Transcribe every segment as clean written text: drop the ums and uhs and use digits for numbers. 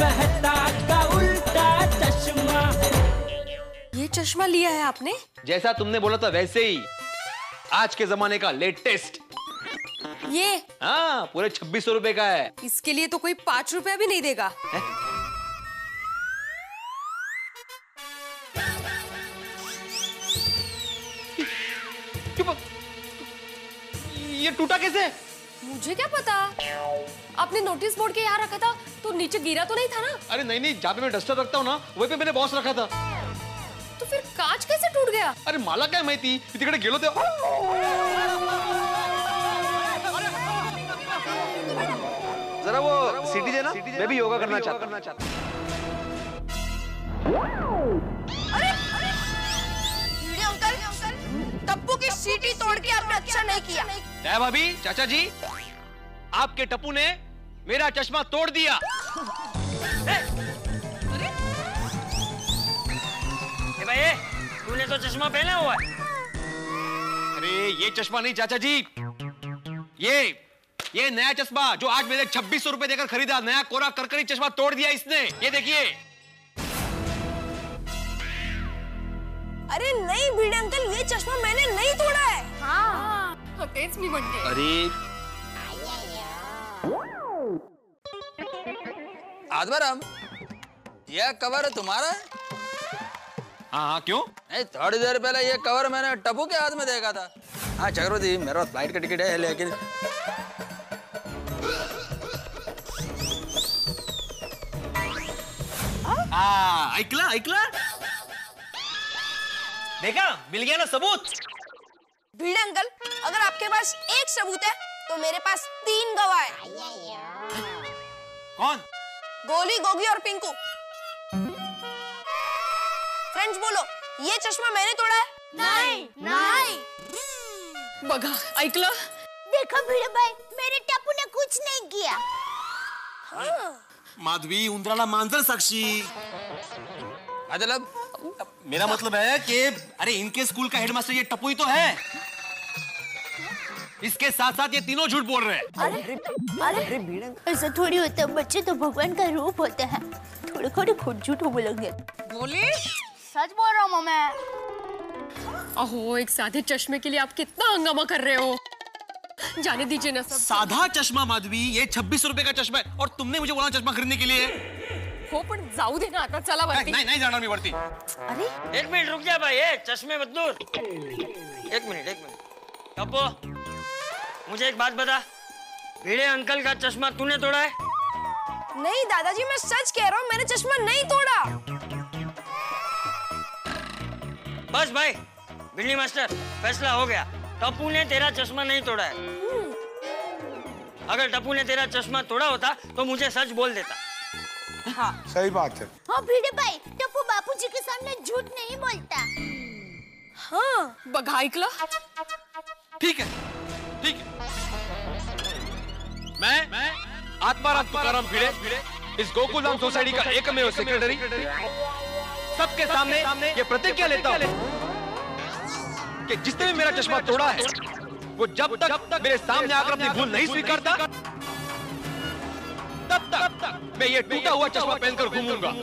मेहता का उल्टा चश्मा। ये चश्मा लिया है आपने? जैसा तुमने बोला था वैसे ही, आज के जमाने का लेटेस्ट। ये? हाँ, पूरे 2600 रुपए का है। इसके लिए तो कोई 5 रुपया भी नहीं देगा। ये टूटा कैसे? मुझे क्या पता, आपने नोटिस बोर्ड के यहाँ रखा था तो नीचे गिरा तो नहीं था ना? अरे नहीं नहीं, जहाँ पे मैं डस्टर रखता हूँ ना वहीं पे मैंने बॉक्स रखा था। तो फिर कांच कैसे टूट गया? अरे मला काय माहिती, तिकडे गेलो ते। जरा वो सीटी देना, मैं भी योगा करना चाहता। अंकल, टप्पू की सीटी तोड़ के आपने अच्छा नहीं किया। क्या भाभी, चाचा जी, आपके टप्पू ने मेरा चश्मा तोड़ दिया। भाई, तूने तो चश्मा पहना हुआ है। अरे ये चश्मा नहीं चाचा जी, ये नया चश्मा जो आज मैंने 2600 रुपए देकर खरीदा, नया कोरा करकरी चश्मा तोड़ दिया इसने। ये देखिए। अरे नहीं भिड़े अंकल, ये चश्मा मैंने नहीं तोड़ा है। हाँ, तेज भी बन गए। अरे आदमराम, यह कवर तुम्हारा है? हाँ, क्यों? नहीं, थोड़ी देर पहले ये कवर मैंने टप्पू के हाथ में देखा था। हाँ चक्रवर्ती, मेरा फ्लाइट का टिकट है, लेकिन ऐकला देखा, मिल गया ना सबूत। भिड़े अंकल, अगर आपके पास एक सबूत है तो मेरे पास 3 गवाह है। कौन? गोली, गोगी और पिंकू। फ्रेंड्स बोलो, ये चश्मा मैंने तोड़ा है? नहीं। बघा, ऐकलं? देखो भिड़े भाई, मेरे टप्पू ने कुछ नहीं किया। माधवी, उंदराला मांजर साक्षी। मतलब मेरा मतलब है कि अरे इनके स्कूल का हेडमास्टर ये टप्पू ही तो है। इसके साथ साथ ये तीनों झूठ बोल रहे हैं। अरे ऐसा थोड़ी होता है, बच्चे तो भगवान का रूप होते हैं। थोड़े खुद झूठ बोलेंगे। बोले? सच बोल रहा हूँ मैं। अहो, एक सादे चश्मे के लिए आप कितना हंगामा कर रहे हो। जाने दीजिए ना सब। साधा चश्मा माधवी, ये 2600 रुपए का चश्मा है और तुमने मुझे बोला चश्मा खरीदने के लिए। हो पण जाऊ दे ना आता, चला वरती। नहीं जाना मी वरती। अरे 1 मिनट रुक जा भाई, चश्मे मत दूर। 1 मिनट। टप्पू, मुझे एक बात बता, भिड़े अंकल का चश्मा तूने तोड़ा है? नहीं दादाजी, मैं सच कह रहा हूँ, मैंने चश्मा नहीं तोड़ा। बस भाई, बिल्ली मास्टर, फैसला हो गया। टप्पू ने तेरा चश्मा नहीं तोड़ा है। अगर टप्पू ने तेरा चश्मा तोड़ा होता तो मुझे सच बोल देता। हाँ सही बात है। हाँ भिड़े भाई, टप्पू बापूजी के सामने झूठ नहीं बोलता। हाँ, बघा, ऐकलं? ठीक है। मैं आत्माराम तुकाराम भिड़े, इस गोकुलधाम सोसाइटी का एकमेव सेक्रेटरी, सबके सामने ये प्रतिज्ञा लेता हूँ कि जिसने भी मेरा चश्मा तोड़ा है वो जब तक मेरे सामने आकर अपनी भूल नहीं स्वीकारता तब तक मैं ये टूटा हुआ चश्मा पहनकर घूमूंगा।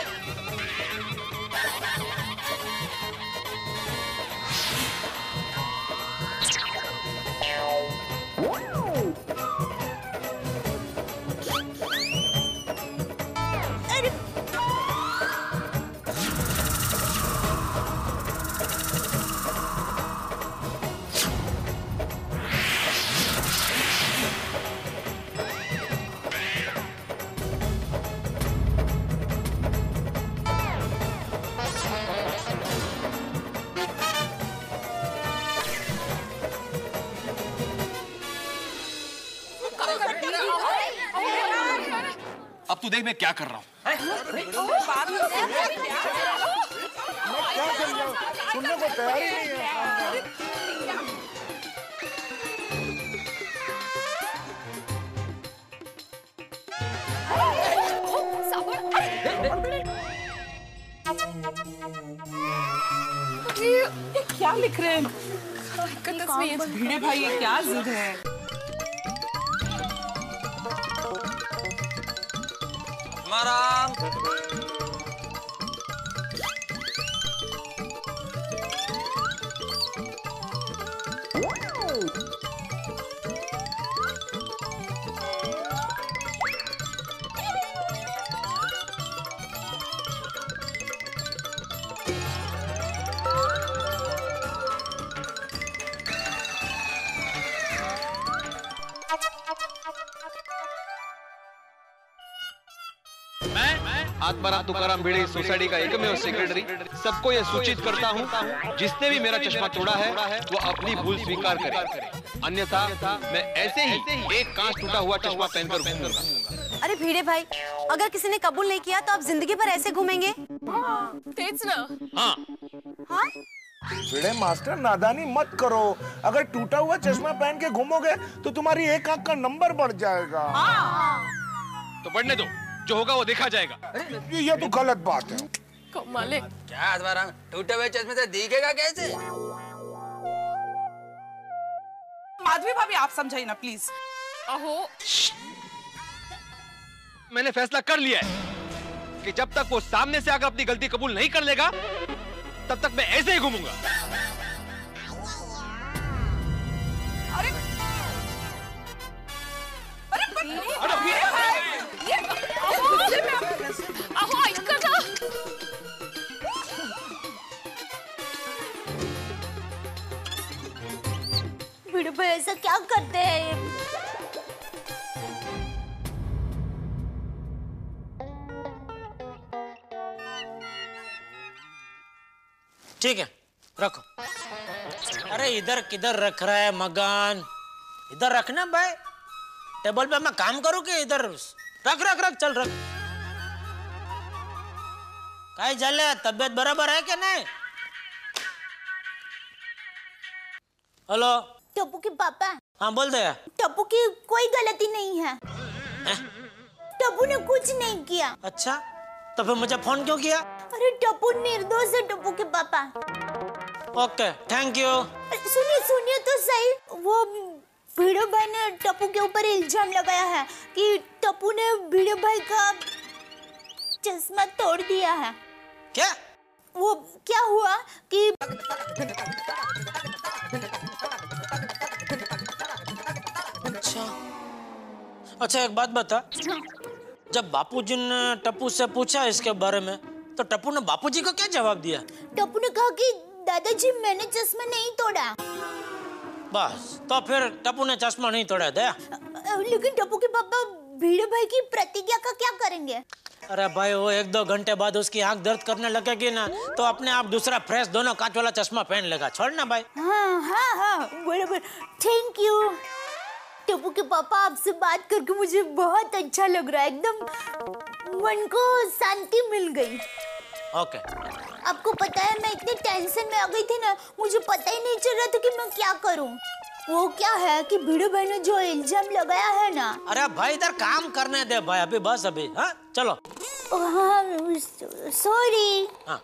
अब तू देख मैं क्या कर रहा हूँ। सुनने को तैयार ही नहीं है। ये क्या लिख रहे हैं? भिड़े भाई, ये क्या जिद है? आत्माराम। आत्माराम तुकाराम भिड़े सोसाइटी का एकमेव सेक्रेटरी सबको यह सूचित करता हूँ, जिसने भी मेरा चश्मा तोड़ा है वो अपनी भूल स्वीकार करे, अन्यथा मैं ऐसे ही एक कांच टूटा हुआ चश्मा पहनकर घूमूंगा। अरे भिड़े भाई, अगर किसी ने कबूल नहीं किया तो आप जिंदगी भर ऐसे घूमेंगे? तेज ना। हाँ हाँ? भिड़े मास्टर नादानी मत करो। अगर टूटा हुआ चश्मा पहन के घूमोगे तो तुम्हारी एक आंख का नंबर बढ़ जाएगा। तो बढ़ने दो, जो होगा वो देखा जाएगा। ये तो गलत बात है। कमाले। क्या आत्माराम, टूटे हुए चश्मे से दिखेगा कैसे? माधवी भाभी आप समझाइए ना प्लीज। अहो मैंने फैसला कर लिया है कि जब तक वो सामने से आकर अपनी गलती कबूल नहीं कर लेगा तब तक मैं ऐसे ही घूमूंगा। अरे अहो ऐका ना। भिड़े भाई ऐसा क्या करते हैं? ठीक है रखो। अरे इधर किधर रख रहा है मकान? इधर रखना भाई। टेबल पे मैं काम करूं कि इधर रख रख रख चल रख। काहे जले, तबीयत बराबर है क्या नहीं? हेलो टप्पू के पापा। हाँ बोल दे। टप्पू की कोई गलती नहीं है। टप्पू ने कुछ नहीं किया। अच्छा तो फिर मुझे फोन क्यों किया? अरे टप्पू निर्दोष है टप्पू के पापा। Okay thank you. सुनिए सुनिए तो सही, वो भिड़े भाई ने टप्पू के ऊपर इल्जाम लगाया है कि टप्पू ने भिड़े भाई का चश्मा तोड़ दिया है। क्या? वो क्या हुआ कि अच्छा एक बात बता, जब बापूजी ने टप्पू से पूछा इसके बारे में तो टप्पू ने बापूजी को क्या जवाब दिया? टप्पू ने कहा कि दादाजी मैंने चश्मा नहीं तोड़ा। बस तो फिर टप्पू ने चश्मा नहीं तोड़ा दया। लेकिन टप्पू के पापा भिड़े भाई की प्रतिज्ञा का क्या करेंगे? अरे भाई वो 1-2 घंटे बाद उसकी आंख दर्द करने लगेगी ना तो अपने आप दूसरा फ्रेश दोनों कांच वाला चश्मा पहन लेगा। छोड़ ना भाई। हाँ हाँ हाँ बराबर। थैंक यू टप्पू के पापा, आपसे बात करके मुझे बहुत अच्छा लग रहा है। एकदम मन को शांति मिल गई। ओके। आपको पता है मैं इतनी टेंशन में आ गई थी ना, मुझे पता ही नहीं चल रहा था कि मैं क्या करूं। वो क्या है कि भिड़े भाई ने जो इल्जाम लगाया है ना। अरे भाई इधर काम करने दे भाई, अभी बस अभी। हाँ चलो। हाँ सॉरी। हाँ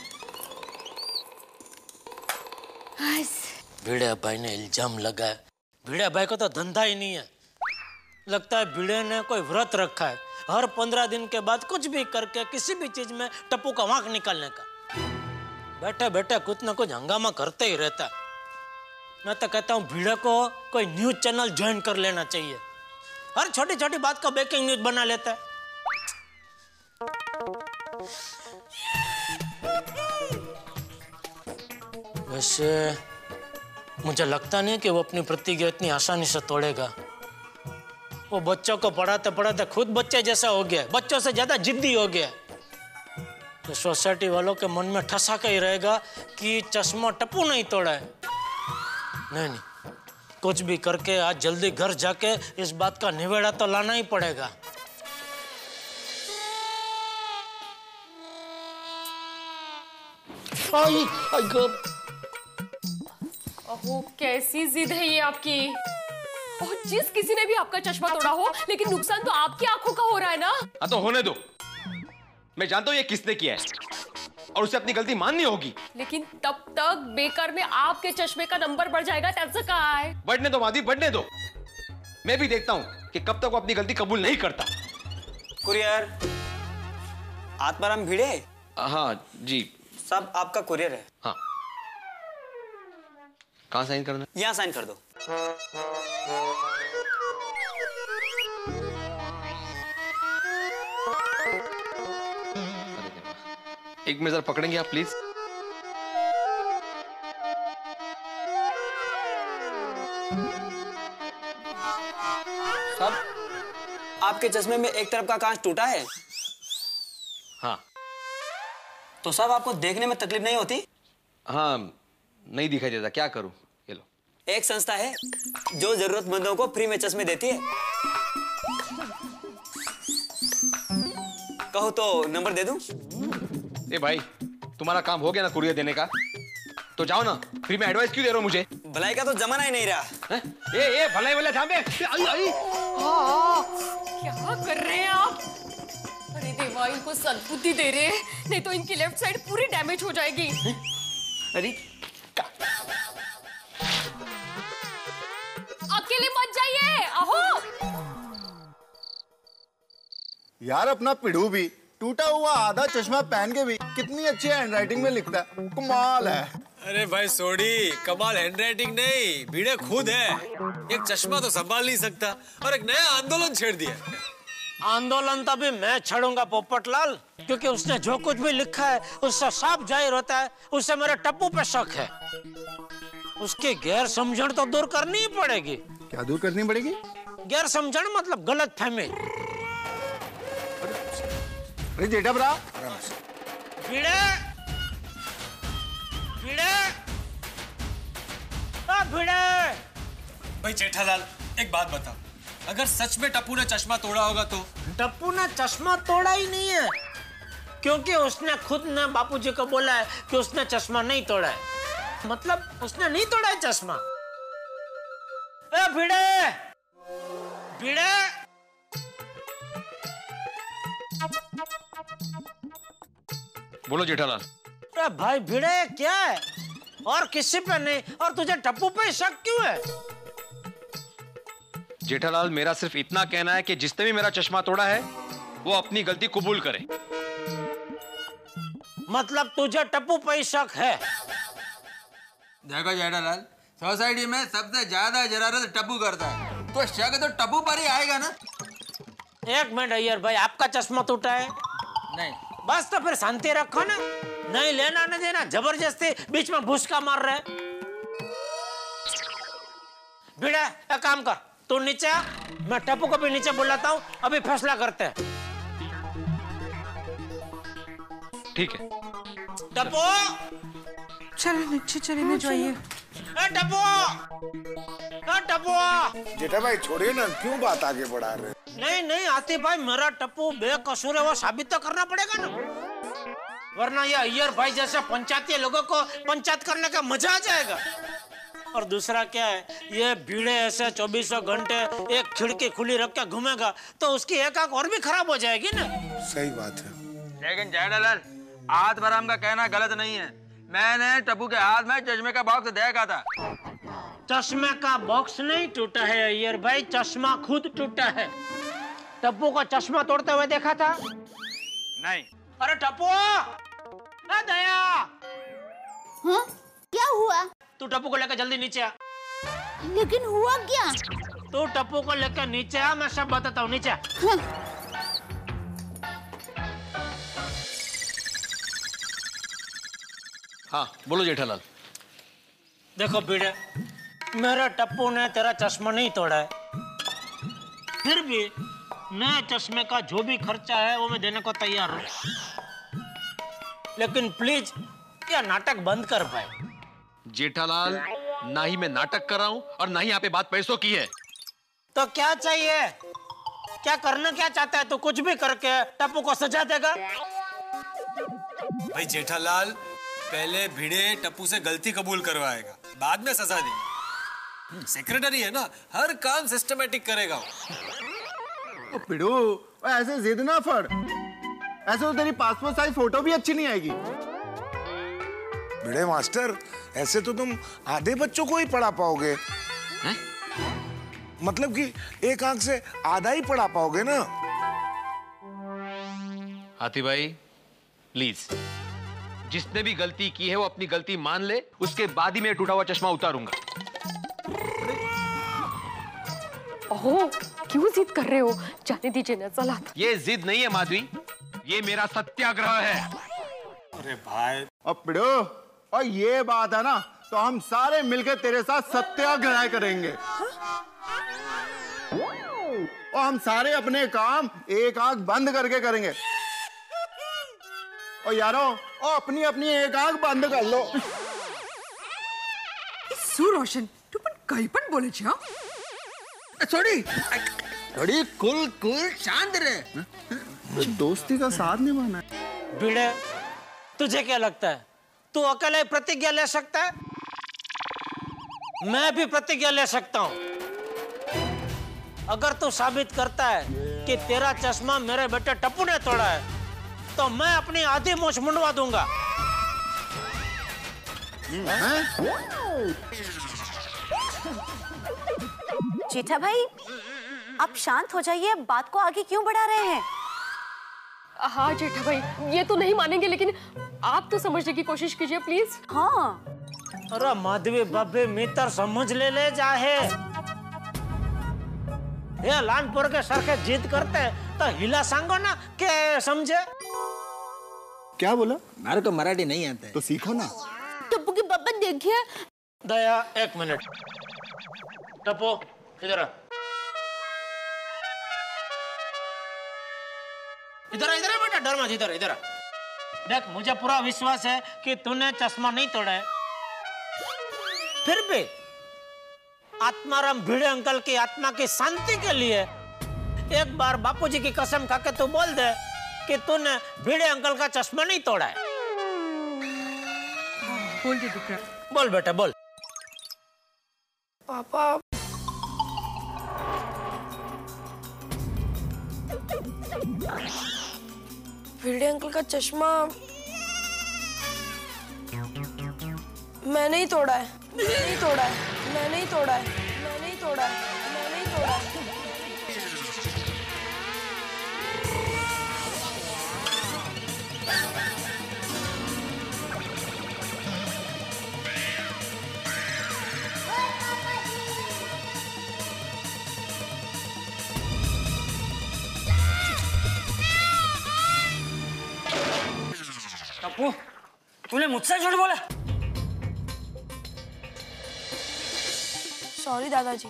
भिड़े भाई ने इल्जाम लगाया। भिड़े भाई को तो धंधा ही नहीं है। लगता है भिड़े ने कोई व्रत रखा है, हर 15 दिन के बाद कुछ भी करके किसी भी चीज में टप्पू का वांक निकालने का। बैठे बैठे कुछ ना कुछ हंगामा करते ही रहता। मैं तो कहता हूँ भिड़े को कोई न्यूज चैनल ज्वाइन कर लेना चाहिए। हर छोटी छोटी बात का ब्रेकिंग न्यूज बना लेता है। वैसे मुझे लगता नहीं कि वो अपनी प्रतिज्ञा इतनी आसानी से तोड़ेगा। वो बच्चों को पढ़ाते पढ़ाते खुद बच्चे जैसा हो गया, बच्चों से ज्यादा जिद्दी हो गया। तो सोसाइटी वालों के मन में ठसाका ही रहेगा कि चश्मा टप्पू नहीं तोड़ा है। नहीं नहीं, कुछ भी करके आज जल्दी घर जाके इस बात का निवेड़ा तो लाना ही पड़ेगा। ओहो कैसी जिद है ये आपकी। और जिस किसी ने भी आपका चश्मा तोड़ा हो, लेकिन नुकसान तो आपकी आंखों का हो रहा है ना। हाँ तो होने दो, मैं जानता हूँ ये किसने किया है और उसे अपनी गलती माननी होगी। लेकिन तब तक बेकार में आपके चश्मे का नंबर बढ़ जाएगा। त्याचं काय? बढ़ने दो माधवी, बढ़ने दो। मैं भी देखता हूँ कि कब तक वो अपनी गलती कबूल नहीं करता। कुरियर आत्माराम भिड़े? हाँ जी। सब आपका कुरियर है। हाँ। कहाँ साइन करना? यहाँ साइन कर दो। एक मिनट जरा पकड़ेंगे आप प्लीज। साहब, आपके चश्मे में एक तरफ का कांच टूटा है। हाँ। तो साहब आपको देखने में तकलीफ नहीं होती? हाँ, नहीं दिखाई देता, क्या करूं? ये लो। एक संस्था है जो जरूरतमंदों को फ्री में चश्मे देती है। कहो तो नंबर दे दूं? ए भाई, तुम्हारा काम हो गया ना कुरियर देने का, तो जाओ ना, फ्री में एडवाइस क्यों दे रहे हो मुझे? भलाई का तो जमाना ही नहीं रहा। ए भलाई वाला जाम पे। क्या कर रहे हैं आप? अरे देवा, इनको सद्बुद्धि दे रहे हैं, नहीं तो इनकी लेफ्ट साइड पूरी डैमेज हो जाएगी। अरे अकेले मत जाइए, आहो। यार अपना पिड़ू भी टूटा हुआ आधा चश्मा पहन के भी कितनी अच्छी हैंडराइटिंग में लिखता है, कमाल है। अरे भाई सोडी, कमाल हैंडराइटिंग नहीं, भिड़े खुद है। एक चश्मा तो संभाल नहीं सकता और एक नया आंदोलन छेड़ दिया। आंदोलन तभी मैं छेड़ूंगा पोपटलाल, क्योंकि उसने जो कुछ भी लिखा है उससे साफ जाहिर होता है उससे मेरे टप्पू पे शक है। उसकी गैर समझण तो दूर करनी ही पड़ेगी। क्या दूर करनी पड़ेगी? गैर समझण मतलब गलत फहमी। अरे जेठा भरा, भिड़े भिड़े भिड़े। भाई जेठालाल, एक बात बताओ, अगर सच में टप्पू ने चश्मा तोड़ा होगा तो? टप्पू ने चश्मा तोड़ा ही नहीं है, क्योंकि उसने खुद ने बापूजी को बोला है कि उसने चश्मा नहीं तोड़ा है। मतलब उसने नहीं तोड़ा है चश्मा। ए भिड़े भिड़े, बोलो जेठालाल। अरे भाई भिड़े, क्या है? और किसी पे नहीं, और तुझे टप्पू पे शक क्यों है? जेठालाल, मेरा सिर्फ इतना कहना है कि जिसने भी मेरा चश्मा तोड़ा है वो अपनी गलती कबूल करे। मतलब तुझे टप्पू पे ही शक है? देखो जेठालाल, सोसाइटी में सबसे ज्यादा जरारत टप्पू करता है, तो शक तो टप्पू पर ही आएगा ना। एक मिनट अय्यर भाई, आपका चश्मा टूटा है? नहीं। बस तो फिर शांति रखो ना, नहीं लेना नहीं देना, जबरदस्ती बीच में भूसका मार रहे। भिड़े, एक काम कर, तू नीचे आ, मैं टप्पू को भी नीचे बुलाता हूँ, अभी फैसला करते हैं। ठीक है। टप्पू, चलो नीचे चले जाइए। टप्पू, जेठा भाई छोड़िए ना, क्यों बात आगे बढ़ा रहे? नहीं नहीं आते भाई, मेरा टप्पू बेकसूर है वो साबित तो करना पड़ेगा ना, वरना ये अय्यर भाई जैसे पंचायती लोगों को पंचायत करने का मजा आ जाएगा। और दूसरा क्या है, ये भीड़े ऐसे 24 घंटे एक खिड़की खुली रख के घूमेगा तो उसकी एक आंख और भी खराब हो जाएगी ना। सही बात है। लेकिन जेठालाल, आत्माराम का कहना गलत नहीं है। मैंने टप्पू के हाथ में चश्मे का बॉक्स देखा था। चश्मे का बॉक्स नहीं टूटा है अय्यर भाई, चश्मा खुद टूटा है। टप्पू को चश्मा तोड़ते हुए देखा था? नहीं। अरे टप्पू, दया। हाँ? क्या हुआ? तू टप्पू को लेकर जल्दी नीचे आ। लेकिन हुआ क्या? तू टप्पू को लेकर नीचे आ, मैं सब बताता हूँ, नीचे आ। हाँ। हाँ बोलो जेठालाल। देखो भिड़े, मेरा टप्पू ने तेरा चश्मा नहीं तोड़ा है, फिर भी नए चश्मे का जो भी खर्चा है वो मैं देने को तैयार हूँ, लेकिन प्लीज ये नाटक बंद कर पाए। जेठालाल, ना ही मैं नाटक कर रहा हूँ और ना ही यहाँ पे बात पैसों की है। तो क्या चाहिए? क्या करना क्या चाहता है? तो कुछ भी करके टप्पू को सजा देगा? भाई जेठालाल, पहले भिड़े टप्पू से गलती कबूल करवाएगा, बाद में सजा देगा। सेक्रेटरी है ना, हर काम सिस्टमैटिक करेगा। पिड़ू, ऐसे जिद ना फड़, ऐसे तो तेरी पासपोर्ट साइज फोटो भी अच्छी नहीं आएगी। भिड़े मास्टर, ऐसे तो तुम आधे बच्चों को ही पढ़ा पाओगे। हैं? मतलब कि एक आंख से आधा ही पढ़ा पाओगे ना। हाथी भाई, प्लीज, जिसने भी गलती की है वो अपनी गलती मान ले, उसके बाद ही मैं टूटा हुआ चश्मा उतारूंगा। ओह, क्यों जिद कर रहे हो? जाने दीजिए ना, चला। ये जिद नहीं है माधवी, ये मेरा सत्याग्रह है। अरे भाई, अब पिड़ो, और ये बात है ना, तो हम सारे मिलकर तेरे साथ सत्याग्रह करेंगे। और हम सारे अपने काम एक आंख बंद करके करेंगे। और यारो, और अपनी अपनी एक आंख बंद कर लो। सुरोशन, तू पण काही पण बोले छे, हाँ? थोड़ी कुल शांत रहे। दोस्ती का साथ निभाना है। भिड़े, तुझे क्या लगता है तू अकेले प्रतिज्ञा ले सकता है? मैं भी प्रतिज्ञा ले सकता हूं। अगर तू साबित करता है कि तेरा चश्मा मेरे बेटे टप्पू ने तोड़ा है, तो मैं अपनी आधी मूंछ मुंडवा दूंगा। जेठा भाई, आप शांत हो जाइए, बात को आगे क्यों बढ़ा रहे हैं? हाँ जेठा भाई, ये तो नहीं मानेंगे, लेकिन आप तो समझने की कोशिश कीजिए प्लीज। हाँ। अरे माधवी बाबे मित्र समझ ले जाहे। ये लानपुर के सरखे जिद करते तो हिला सांगो ना के समझे। क्या बोला? मेरे को मराठी नहीं आता है। तो सीखो ना। टप्पू के पापा देखिए। दया, एक मिनट। टप्पू इधर आ। इधर इधर बेटा, डर मत, इधर इधर। देख, मुझे पूरा विश्वास है कि तूने चश्मा नहीं तोड़ा है। फिर भी आत्माराम भिड़े अंकल की आत्मा की शांति के लिए एक बार बापूजी की कसम खाके तू बोल दे कि तूने भिड़े अंकल का चश्मा नहीं तोड़ा है। बोल दे दिक्रा। बोल बेटा, बोल। पापा, भिड़े अंकल का चश्मा मैं नहीं तोड़ा है, मैं नहीं तोड़ा है, मैं नहीं तोड़ा है, मैं नहीं तोड़ा है, मैं नहीं तोड़ा है। टप्पू, तूने मुझसे झूठ बोला? सॉरी दादाजी।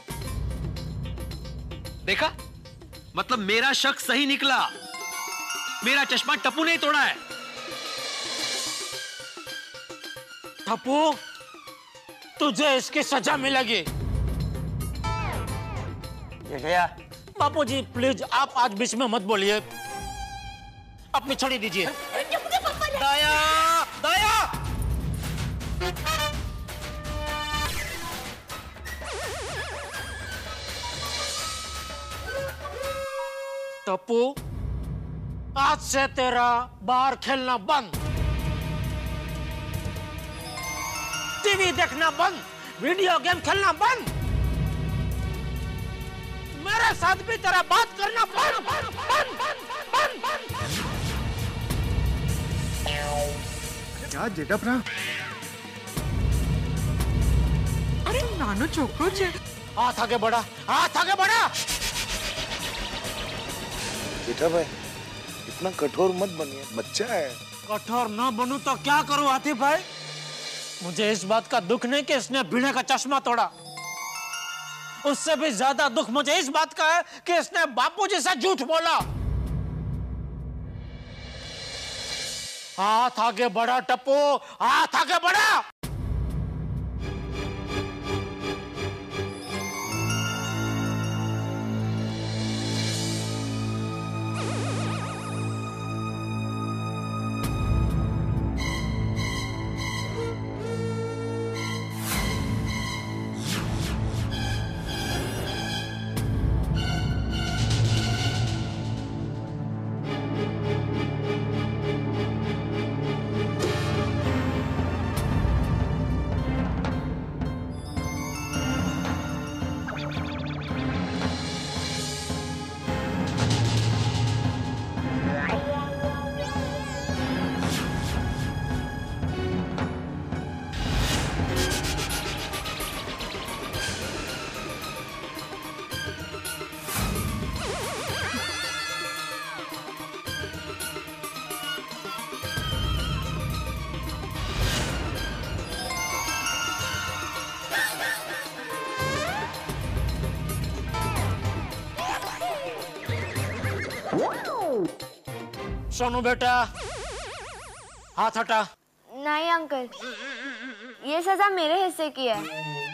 देखा, मतलब मेरा शक सही निकला। मेरा चश्मा टप्पू ने तोड़ा है। टप्पू, तुझे इसकी सजा मिलेगी। गया। बापूजी प्लीज, आप आज बीच में मत बोलिए। अपनी छड़ी दीजिए। दया, दया। टप्पू, आज से तेरा बाहर खेलना बंद, टीवी देखना बंद, वीडियो गेम खेलना बंद, मेरे साथ भी तेरा बात करना बंद, बंद, बंद, बंद, बंद। क्या जेठा भरा? अरे नानो छोकरो छे। हाथ आगे बढ़ा, हाथ आगे बढ़ा। जेठा भाई, इतना कठोर मत बनिए, बच्चा है। कठोर न बनूं तो क्या करूं हाथी भाई? मुझे इस बात का दुख नहीं कि इसने भिड़े का चश्मा तोड़ा। उससे भी ज्यादा दुख मुझे इस बात का है कि इसने बापूजी से झूठ बोला। हाथ आगे बढ़ा टप्पू, हाथ आगे बढ़ा। सोनू बेटा हाथ हटा। नहीं अंकल, ये सजा मेरे हिस्से की है।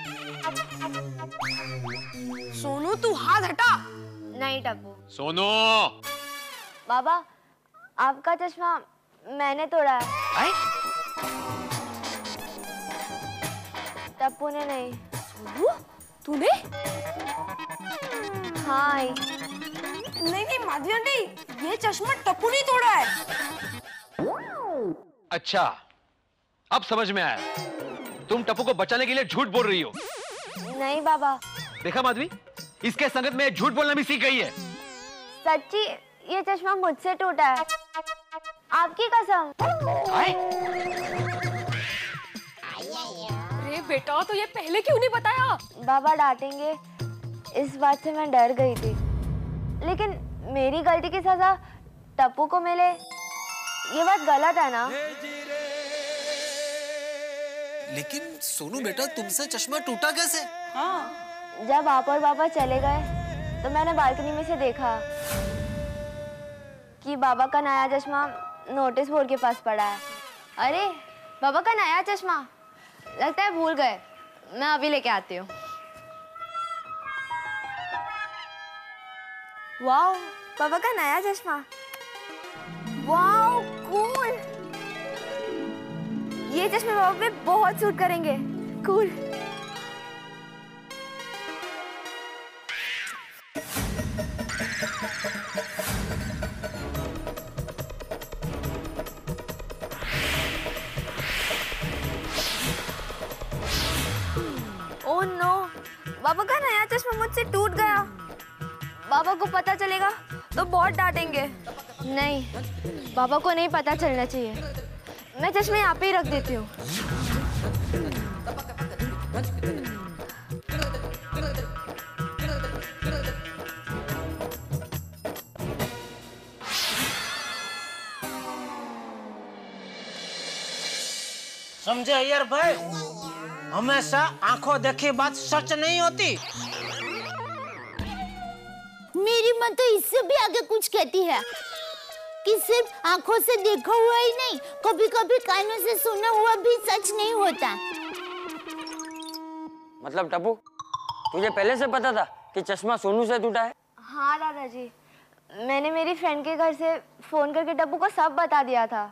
सोनू तू हाथ हटा। नहीं टप्पू। सोनू। बाबा आपका चश्मा मैंने तोड़ा है। टप्पू ने नहीं। तूने? हाँ। नहीं माधवी आंटी, ये चश्मा टप्पू ने तोड़ा है। अच्छा, अब समझ में आया। तुम टप्पू को बचाने के लिए झूठ बोल रही हो। नहीं बाबा। देखा माधवी, इसके संगत में झूठ बोलना भी सीख गई है। सच्ची ये चश्मा मुझसे टूटा है, आपकी कसम। अरे बेटा, तो ये पहले क्यों नहीं बताया? बाबा डांटेंगे इस बात से मैं डर गई थी, लेकिन मेरी गलती की सजा टप्पू को मिले ये बात गलत है ना? लेकिन सोनू बेटा, तुमसे चश्मा टूटा कैसे? हाँ, जब आप और पापा चले गए तो मैंने बालकनी में से देखा कि बाबा का नया चश्मा नोटिस बोर्ड के पास पड़ा है। अरे बाबा का नया चश्मा, लगता है भूल गए। मैं अभी लेके आती हूँ। वाओ, बाबा का नया चश्मा। Wow cool. ये चश्मे बाबा पे बहुत सूट करेंगे। कूल। ओह नो, बाबा का नया चश्मा मुझसे टूट गया। बाबा को पता चलेगा तो बहुत डांटेंगे। नहीं, बाबा को नहीं पता चलना चाहिए। मैं चश्मे यहाँ पे ही रख देती हूँ। समझे अय्यर भाई, हमेशा आंखों देखी बात सच नहीं होती। मेरी माँ तो इससे भी आगे कुछ कहती है कि सिर्फ आंखों से देखा हुआ ही नहीं, कभी कभी कानों से सुना हुआ भी सच नहीं होता। मतलब टप्पू, तुझे पहले से पता था कि चश्मा सोनू से टूटा है? हाँ दादाजी, मैंने मेरी फ्रेंड के घर से फोन करके टप्पू को सब बता दिया था।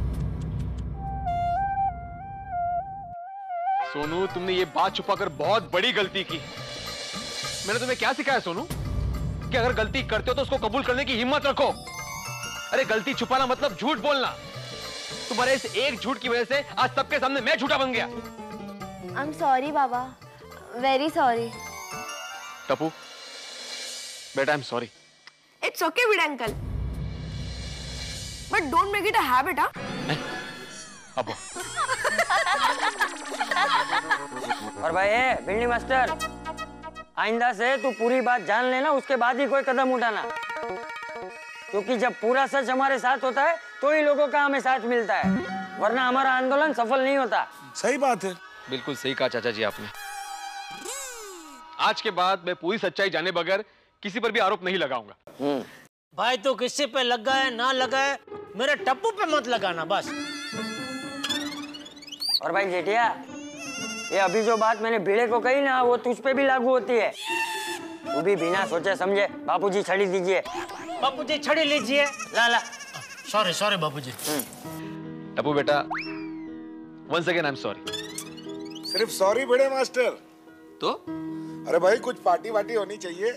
सोनू, तुमने ये बात छुपाकर बहुत बड़ी गलती की। मैंने तुम्हें क्या सिखाया सोनू कि अगर गलती करते हो तो उसको कबूल करने की हिम्मत रखो। अरे गलती छुपाना मतलब झूठ बोलना। तुम्हारे इस एक झूठ की वजह से आज सबके सामने मैं झूठा बन गया। I'm sorry Baba, very sorry। Tappu बेटा, I'm sorry। It's okay big uncle, but don't make it a habit, हाँ? अब और भाई बिल्ली मास्टर, आइंदा से तू पूरी बात जान लेना, उसके बाद ही कोई कदम उठाना। क्योंकि जब पूरा सच हमारे साथ होता है तो ही लोगों का हमें साथ मिलता है, वरना हमारा आंदोलन सफल नहीं होता। सही बात है। बिल्कुल सही कहा चाचा जी आपने। आज के बाद मैं पूरी सच्चाई जाने बगैर किसी पर भी आरोप नहीं लगाऊंगा। भाई तो किसी पे लगाए ना लगाए, मेरे टप्पू पे मत लगाना बस। और भाई जेठिया, ये अभी जो बात मैंने भिड़े को कही ना, वो तुझ पे भी लागू होती है। तू भी बिना सोचे समझे बापूजी छड़ी दीजिए। बापूजी छड़ी लीजिए। ला ला। Sorry sorry Bapuji. टप्पू बेटा, once again I'm sorry। सिर्फ सॉरी बड़े मास्टर तो? अरे भाई कुछ पार्टी वार्टी होनी चाहिए।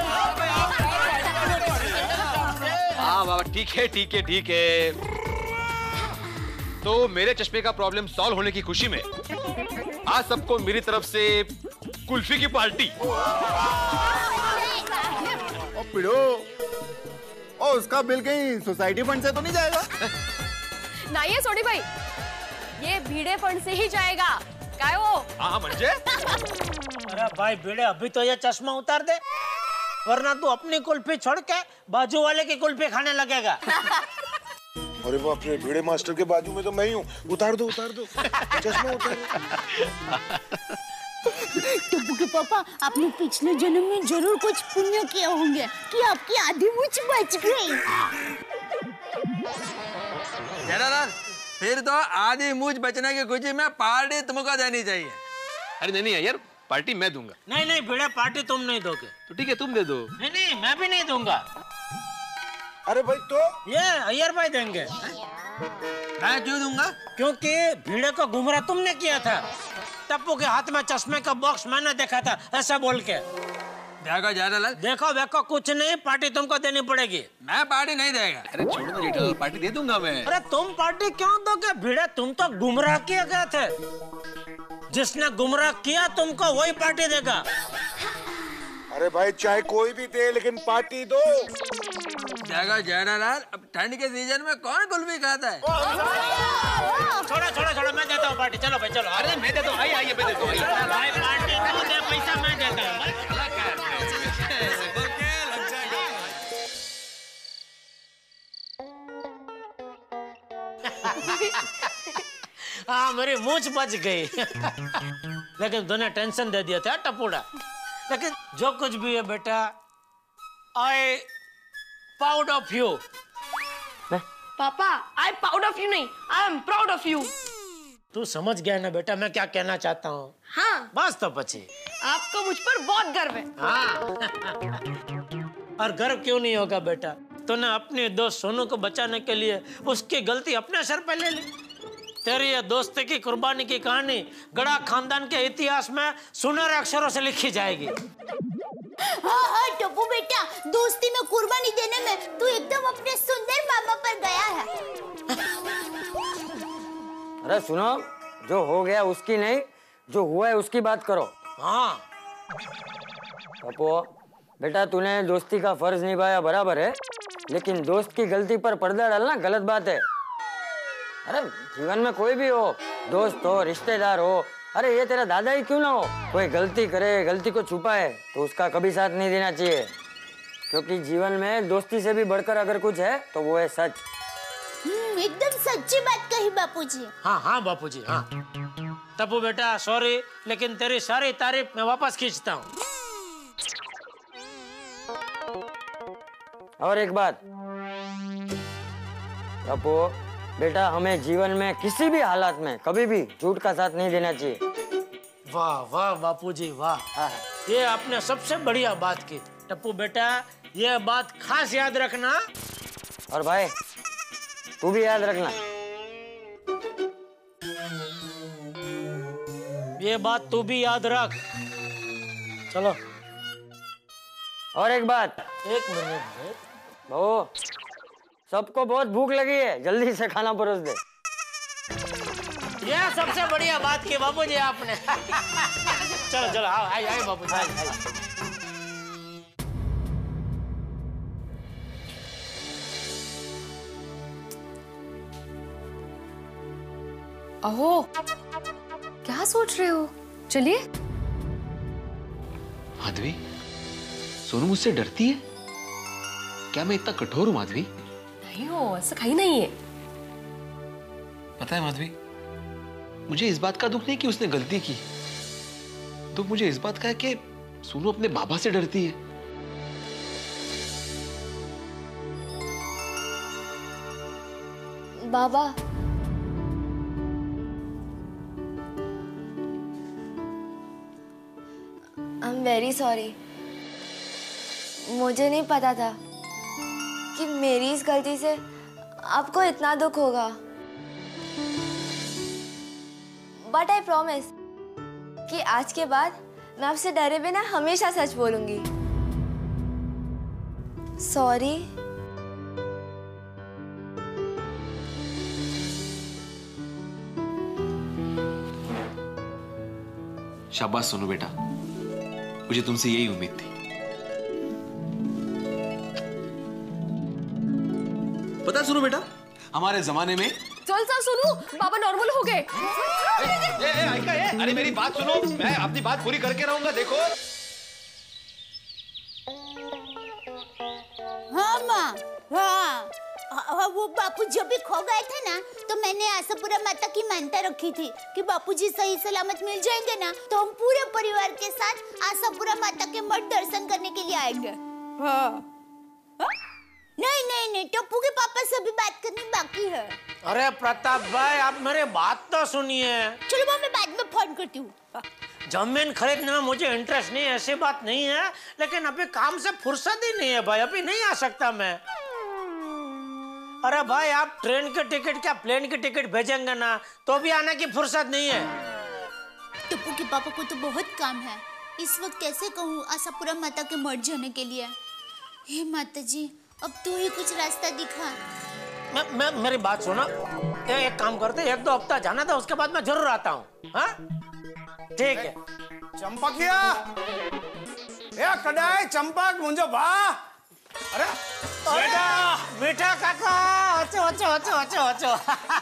हाँ बाबा, ठीक है ठीक है ठीक है। तो मेरे चश्मे का प्रॉब्लम सॉल्व होने की खुशी में आज सबको मेरी तरफ से कुल्फी की पार्टी। ओ पिड़ो, ओ उसका बिल कहीं सोसाइटी फंड से तो नहीं जाएगा? नहीं है सोनी भाई, ये भीड़े फंड से ही जाएगा। क्या वो? हाँ म्हणजे? अरे भाई भिड़े, अभी तो ये चश्मा उतार दे, वरना तू अपनी कुल्फी छोड़ के बाजू वाले की कुल्फी खाने लगेगा। अरे बाप रे, भिड़े मास्टर के बाजू में तो मैं ही हूँ। उतार दो चश्मा उतार। टप्पू के पापा, आपने पिछले जन्म में जरूर कुछ पुण्य किए होंगे कि आपकी आधी मूंछ बच गई। जेठालाल, फिर तो आधी मूछ बचने की खुशी में पार्टी तुमको देनी चाहिए। अरे नहीं यार, पार्टी मैं दूंगा। नहीं नहीं भिड़े, पार्टी तुम नहीं दोगे। तो ठीक है, तुम दे दो। नहीं नहीं, मैं भी नहीं दूंगा। अरे भाई तो ये अय्यर भाई देंगे। मैं क्यों दूंगा? क्योंकि भिड़े को गुमराह तुमने किया था। टप्पू के हाथ में चश्मे का बॉक्स मैंने देखा था, ऐसा बोल के। देखो जेठालाल, देखो देखो कुछ नहीं, पार्टी तुमको देनी पड़ेगी। मैं पार्टी नहीं देगा। अरे छोड़ो ना जेठालाल, पार्टी दे दूंगा मैं। अरे तुम पार्टी क्यों दोगे भिड़े? तुम तो गुमराह किए गए थे। जिसने गुमराह किया तुमको वही पार्टी देगा। अरे भाई चाहे कोई भी दे, लेकिन पार्टी दो। देखो जेठालाल, अब ठंड के सीजन में कौन कुल्फी खाता है? छोड़ो छोड़ो छोड़ो, मैं देता हूँ पार्टी। चलो भाई चलो। अरे मैं देता हूँ, आइए मैं देता हूँ। भाई पार्टी तू दे, पैसा मैं देता हूँ। हाँ मेरी मूछ बच गई। लेकिन तूने टेंशन दे दिया था टपूड़ा। लेकिन जो कुछ भी है बेटा, आई प्राउड ऑफ यू। पापा, आई प्राउड ऑफ यू नहीं, I am proud of you. तू समझ गया ना बेटा मैं क्या कहना चाहता हूँ? हाँ, बस तो पची। आपको मुझ पर बहुत गर्व है। हाँ। और गर्व क्यों नहीं होगा बेटा? तूने अपने दोस्त सोनू को बचाने के लिए उसकी गलती अपने सर पे ले ली। तेरी ये दोस्ती की कुर्बानी की कहानी गड़ा खानदान के इतिहास में सुनहरे अक्षरों से लिखी जाएगी। हाँ हाँ टप्पू बेटा, दोस्ती में कुर्बानी देने में तू एकदम अपने सुंदर मामा पर गया है। अरे सुनो, जो हो गया उसकी नहीं, जो हुआ है उसकी बात करो। हाँ पप्पू बेटा, तूने दोस्ती का फर्ज निभाया बराबर है, लेकिन दोस्त की गलती पर पर्दा डालना गलत बात है। अरे जीवन में कोई भी हो, दोस्त हो, रिश्तेदार हो, अरे ये तेरा दादा ही क्यों ना हो, कोई गलती करे, गलती को छुपाए तो उसका कभी साथ नहीं देना चाहिए। क्योंकि जीवन में दोस्ती से भी बढ़कर अगर कुछ है तो वो है सच। एकदम सच्ची बात कही बापूजी। हाँ हाँ बापूजी हाँ। टप्पू बेटा सॉरी, लेकिन तेरी सारी तारीफ मैं वापस खींचता हूँ। और एक बात टप्पू बेटा, हमें जीवन में किसी भी हालात में कभी भी झूठ का साथ नहीं देना चाहिए। वाह वाह बापूजी वाह, ये आपने सबसे बढ़िया बात की। टप्पू बेटा ये बात खास याद रखना। और भाई तू भी याद रखना। ये बात तू भी याद रख। चलो। और एक बात, एक मिनट ओ, सबको बहुत भूख लगी है, जल्दी से खाना परोस दे। ये सबसे बढ़िया बात की बापूजी आपने। चलो चलो आओ, आइए बापूजी आइए। अहो, क्या सोच रहे हो? चलिए। माधवी, सोनू मुझसे डरती है क्या? मैं इतना कठोर हूं माधवी? नहीं हो, ऐसा कहीं नहीं है। पता है माधवी, मुझे इस बात का दुख नहीं कि उसने गलती की, दुख मुझे इस बात का है कि सोनू अपने बाबा से डरती है। बाबा, आई एम वेरी सॉरी। मुझे नहीं पता था कि मेरी इस गलती से आपको इतना दुख होगा। बट आई प्रॉमिस कि आज के बाद मैं आपसे डरे बिना हमेशा सच बोलूंगी। सॉरी। शाबाश सोनू बेटा, मुझे तुमसे यही उम्मीद थी। पता सुनो बेटा, हमारे जमाने में चल सा सुनो, बाबा नॉर्मल हो गए। अरे मेरी बात सुनो, मैं अपनी बात पूरी करके रहूंगा। देखो हाँ माँ, हाँ वो बापू जब भी खो गए थे ना, तो मैंने आशापुरा माता की मानता रखी थी कि बापूजी सही सलामत मिल जाएंगे ना, तो हम पूरे परिवार के साथ आशापुरा माता के मठ दर्शन करने के लिए आएंगे। हाँ। नहीं नहीं नहीं, टप्पू के पापा से अभी बात करनी बाकी है। अरे प्रताप भाई, आप मेरे बात तो सुनिए। चलो मैं बाद में फोन करती हूँ। जमीन खरीदने में मुझे इंटरेस्ट नहीं है, ऐसी बात नहीं है, लेकिन अभी काम से फुर्सत ही नहीं है भाई, अभी नहीं आ सकता मैं। अरे भाई, आप ट्रेन की टिकट क्या प्लेन की टिकट भेजेंगे ना, तो भी आने की फुर्सत नहीं है। टप्पू के पापा को तो बहुत काम है, इस वक्त कैसे कहूँ आशापुरा माता के मर जाने के लिए। हे माता जी, अब तू ही कुछ रास्ता दिखा। मैं मेरी बात सुनो, एक काम करते, 1-2 हफ्ता जाना था, उसके बाद मैं जरूर आता हूँ। हाँ ठीक है। चंपकिया, ए कडाई चंपक मुंजो भा। अरे मीठा काका, अचो अचो अचो अचो अचो।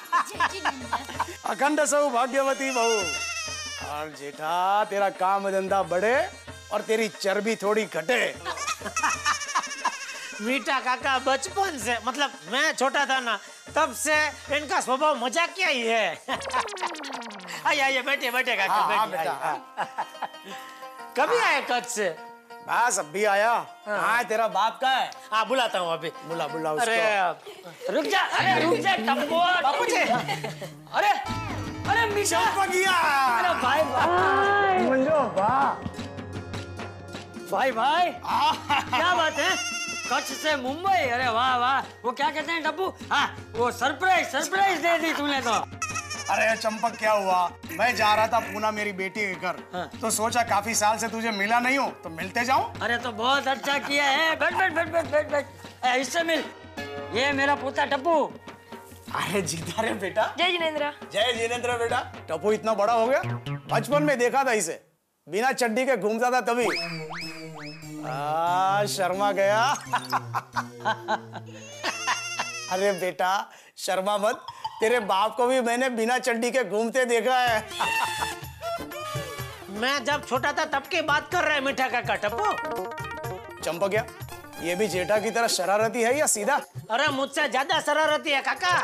अखंड सौभाग्यवती बहू। और जेठा, तेरा काम धंधा बढ़े और तेरी चर्बी थोड़ी घटे। मीठा काका बचपन से, मतलब मैं छोटा था ना तब से इनका स्वभाव मजाकिया ही है। आइए बैठे बैठे काका। हाँ, बेटा। कभी आए कच्छ से? बस अब भी आया। हाँ, तेरा बाप का है। हाँ, बुलाता हूँ अभी। बुला उसको। अरे रुक जा टप्पू। बापूजी। अरे मीठा। चंपकिया। अरे भाई मुंजो भा। भाई क्या बात है? कच्छ से मुंबई, अरे वाह वाह। वो क्या कहते हैं टप्पू? हाँ, वो सरप्राइज दे दी तूने तो। अरे चंपक, क्या हुआ, मैं जा रहा था पूना मेरी बेटी के घर। तो सोचा काफी साल से तुझे मिला नहीं हो तो मिलते जाऊं। अरे तो बहुत अच्छा किया है। बैठ। इससे मिल। ये मेरा पोता टप्पू। अरे जीता रे बेटा। जय जिनेंद्र। जय जिनेंद्र बेटा। टप्पू इतना बड़ा हो गया, बचपन में देखा था इसे, बिना चड्डी के घूमता था तभी। शर्मा गया। अरे बेटा शर्मा मत, तेरे बाप को भी मैंने बिना चड्डी के घूमते देखा है। मैं जब छोटा था तब की बात कर रहे हैं मीठा काका। टप्पू चंपकिया, ये भी जेठा की तरह शरारती है या सीधा? अरे मुझसे ज्यादा शरारती है काका,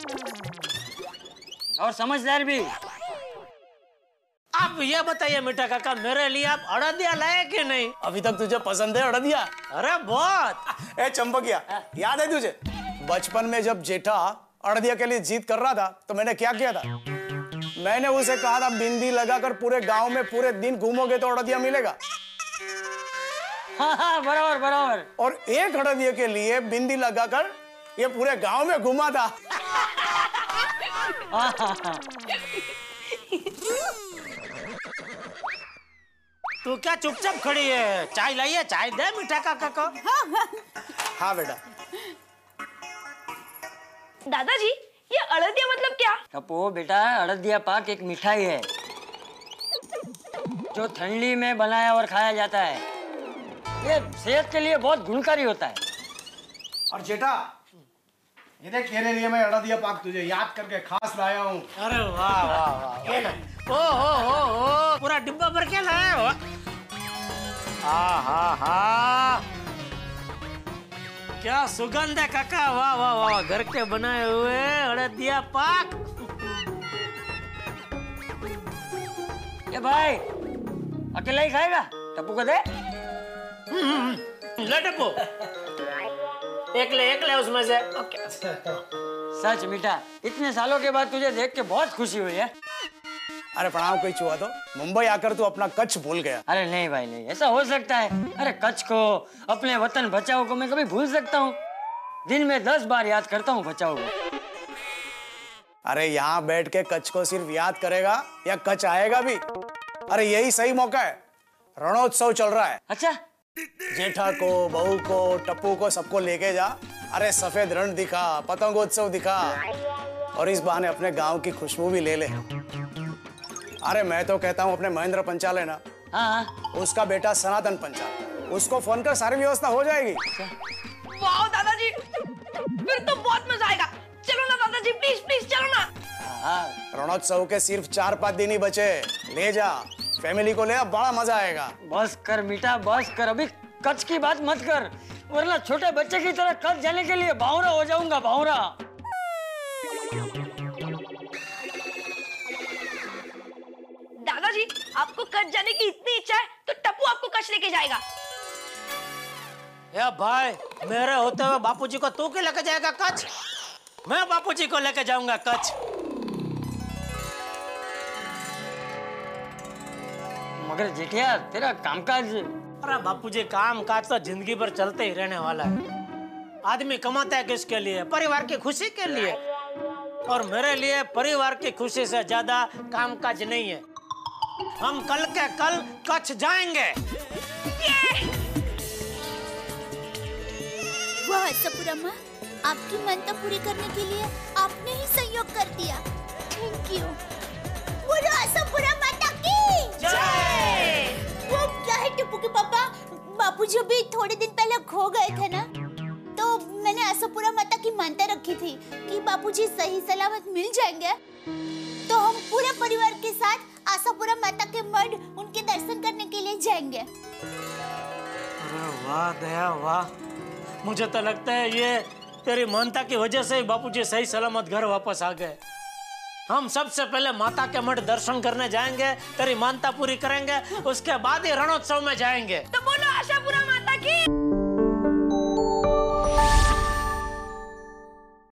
और समझदार भी। आप ये बताइए मीठा काका, मेरे लिए आप अड़दिया लाए कि नहीं? अभी तक तुझे पसंद है अड़दिया? अरे बहुत। ए चंपकिया, याद है तुझे बचपन में जब जेठा अड़दिया के लिए जिद कर रहा था तो मैंने क्या किया था? मैंने उसे कहा था बिंदी लगाकर पूरे गांव में पूरे दिन घूमोगे तो अड़दिया मिलेगा। हाँ, बराबर। और एक अड़दिया के लिए बिंदी लगाकर ये पूरे गांव में घूमा था। तू क्या चुपचाप खड़ी है? चाय लाइए, चाय दे मीठा काका को। हाँ बेटा। दादाजी, ये अड़दिया मतलब क्या? टप्पू बेटा, अड़दिया पाक एक मिठाई है जो ठंडी में बनाया और खाया जाता है। ये सेहत के लिए बहुत गुणकारी होता है। और जेठा, ये देख, तेरे लिए मैं अड़दिया पाक तुझे याद करके खास लाया हूँ। अरे वाह। ओ पूरा डिब्बा भर के लाया हो। हाँ, क्या सुगंध है काका, वाह। घर के बनाए हुए अड़दिया पाक। ये भाई अकेला ही खाएगा? टप्पू को दे। ले टप्पू, एक ले उसमें से। ओके। सच मीठा, इतने सालों के बाद तुझे देख के बहुत खुशी हुई है। अरे प्रणाम, कोई छुआ तो मुंबई आकर तू अपना कच्छ भूल गया। अरे नहीं भाई नहीं, ऐसा हो सकता है? अरे कच्छ को, अपने वतन बचाओ को मैं कभी भूल सकता हूँ? दिन में 10 बार याद करता हूँ बचाओ को। अरे यहाँ बैठ के कच्छ को सिर्फ याद करेगा या कच्छ आएगा भी? अरे यही सही मौका है, रणोत्सव चल रहा है। अच्छा, जेठा को, बहू को, टप्पू को, सबको लेके जा। अरे सफेद रण दिखा, पतंगोत्सव दिखा, और इस बहाने अपने गांव की खुशबू भी ले ले। अरे मैं तो कहता हूँ अपने महेंद्र पंचाल है ना, हाँ, उसका बेटा सनातन पंचाल, उसको फोन कर सारी व्यवस्था हो जाएगी। वाह दादाजी, फिर तो बहुत मजा आएगा। चलो ना दादाजी, प्लीज चलो ना। रणोत्सव के सिर्फ 4-5 दिन ही बचे, ले जा फैमिली को, ले, बड़ा मजा आएगा। बस कर मीठा, बस कर, अभी कच्छ की बात मत कर, वरना छोटे बच्चे की तरह कच्छ जाने के लिए बावरा हो जाऊंगा, बावरा। दादाजी, आपको कच्छ जाने की इतनी इच्छा है तो टप्पू आपको कच्छ लेके जाएगा। या भाई, मेरे होते हुए बापूजी को तू के लेके जाएगा कच्छ? मैं बापूजी को लेकर जाऊंगा कच्छ। मगर जेठिया तेरा कामकाज। अरे बापूजी कामकाज तो जिंदगी भर चलते ही रहने वाला है। आदमी कमाता है किसके लिए? परिवार की खुशी के लिए। और मेरे लिए परिवार की खुशी से ज्यादा कामकाज नहीं है। हम कल के कल कच्छ जाएंगे। वाह सपुरमा, आपकी मनता पूरी करने के लिए आपने ही सहयोग कर दिया। Thank you. बोलो आशापुरा माता की जय। वो क्या है टिप्पू के पापा, बापूजी अभी थोड़े दिन पहले खो गए थे ना, तो मैंने आशापुरा माता की मानता रखी थी कि बापूजी सही सलामत मिल जाएंगे। तो हम पूरे परिवार के साथ आशापुरा माता के मठ उनके दर्शन करने के लिए जाएंगे। अरे वाह दया वाह, मुझे तो लगता है ये तेरी मानता की वजह से ही बापूजी सही सलामत घर वापस आ गए। हम सबसे पहले माता के मठ दर्शन करने जाएंगे, तेरी मानता पूरी करेंगे, उसके बाद ही रणोत्सव में जाएंगे। तो बोलो आशापुरा माता की